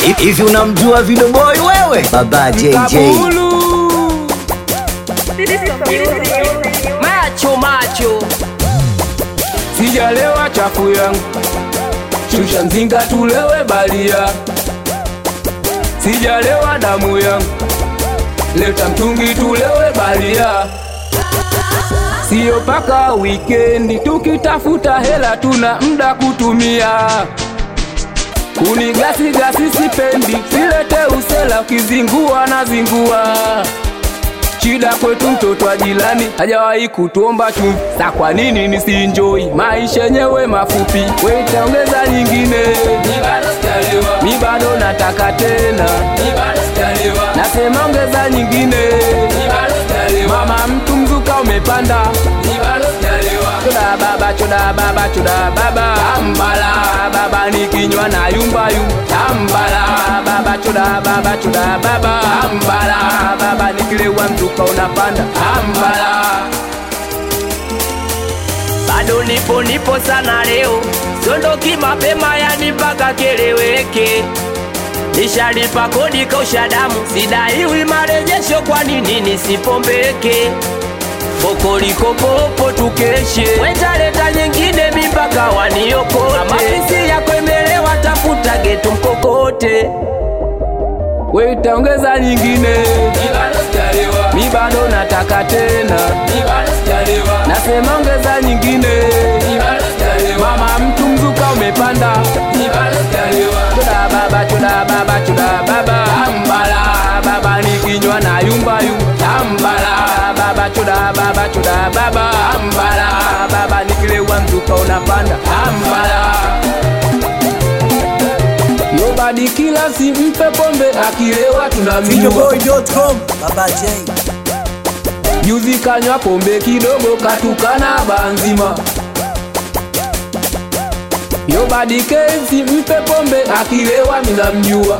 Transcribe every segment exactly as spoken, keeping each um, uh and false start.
Hivi unamjua Video Boy wewe? Baba J J. Macho macho. Sijalewa chafu yangu, shusha mzinga tulewe balia. Sijalewa damu yangu, leta mtungi tulewe balia. Sio paka weekend tukitafuta hela tuna mda kutumia. Kuni gasi gasi sipendi, silete usela ukizingua na zingua. Shida kwetu mtoto wa jirani hajawahi kutuomba chumvi, sa kwa nini nisienjoy maisha yenyewe mafupi? Wewe ongeza nyingine, ni bado sijalewa, mi bado nataka tena, ni bado sijalewa, nasema ongeza nyingine, ni bado sijalewa, mama mtu mzuka umepanda, ni bado sijalewa, choda baba choda baba choda baba ambala baba nikinywa na yumba yumba ambala baba choda baba choda baba ambala baba nikilewa mzuka unapanda ambala. Bado nipo nipo sana leo, sondoki mapema yani mpaka keleweke. Nishalipa kodi kausha damu, sidaiwi marejesho, kwa nini nisipombeke? Pokoliko popo tukeshe, wetaleta nyingine mipaka waniokote. Mapisi yako imelewa tafuta getu mkokote. Wewe ongeza nyingine, ni bado sijalewa, mi bado nataka tena, ni bado sijalewa, nasema ongeza nyingine, ni bado sijalewa, mama mtu mzuka umepanda, ni bado sijalewa, choda baba choda baba choda baba ambala baba nikinywa na yumba yumba ambala baba choda baba choda baba ambala baba nikilewa mzuka unapanda ambala. Yobadi kila si mpe pombe akilewa tunamjua. video boy dot com Baba J. Juzi kanywa pombe kidogo katukana banzima. Yobadi kensi mpe pombe akilewa minamjua.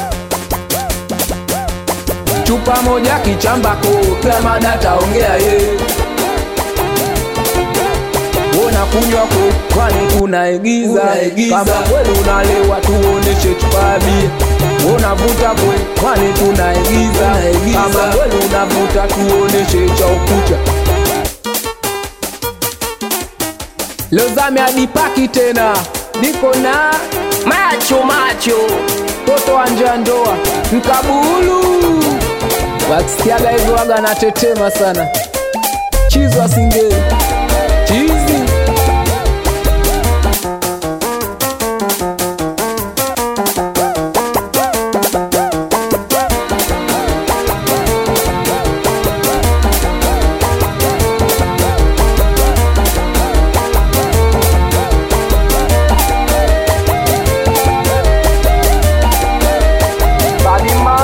Chupa moja kichambako kila mada taongea ye. Wona kunywa kwa kwani tunaigiza, kama kweli unalewa tuoneshe chupa bia. Wona vuta kwa kwani tunaigiza, kama kweli unavuta tuoneshe cha ukucha. Lozame adipaki tena, niko na macho macho. toto anja ndoa mkabulu. Wakisikiaga hivyo waga na tetema sana. Chizo asingeli chizi.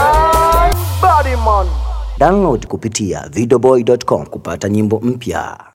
Download kupitia video boy dot com kupata nyimbo mpya.